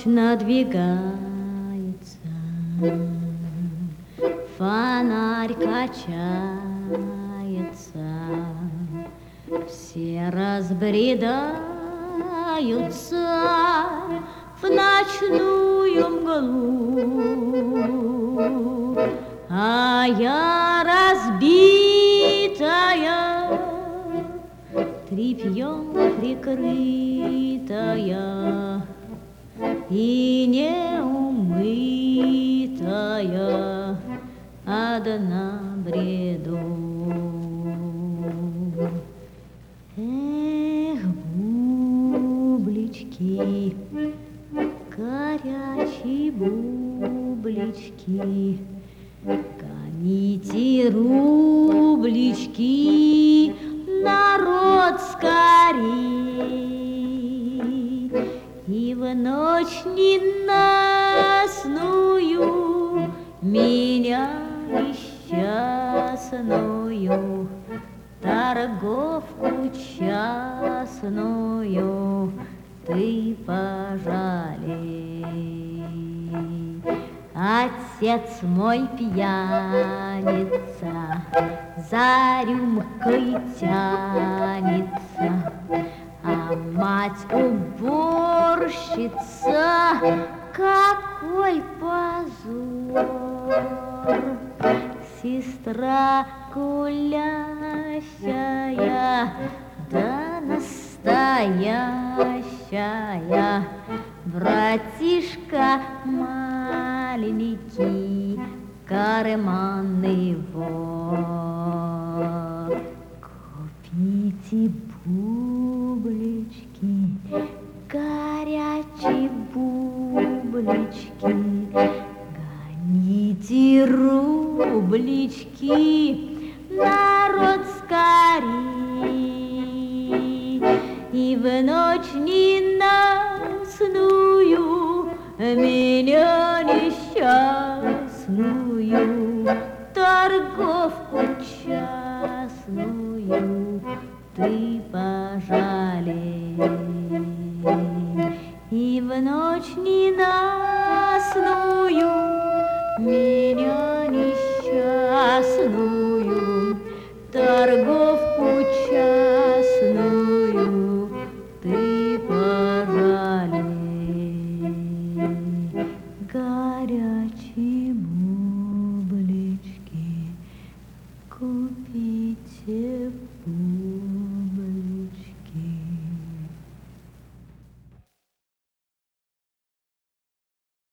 Ночь надвигается, фонарь качается, все разбредаются в ночную мглу, а я разбитая, тряпьем прикрытая и неумытая, одна бреду. Эх, бублички, горячие бублички, гоните рублички, народ скорей, и в ночь ненастную меня несчастную, торговку частную, ты пожалей. Отец мой пьяница, за рюмкой тянется, а мать уборщица, какой позор! Сестра гулящая, да настоящая, братишка маленький, карманный вор. Купите бублички, горячие бублички, гоните рублички, народ скорей, и в ночь ненастную меня несчастную, торговку частную, ты пожалей. И в ночь ненастную меня несчастную, торговку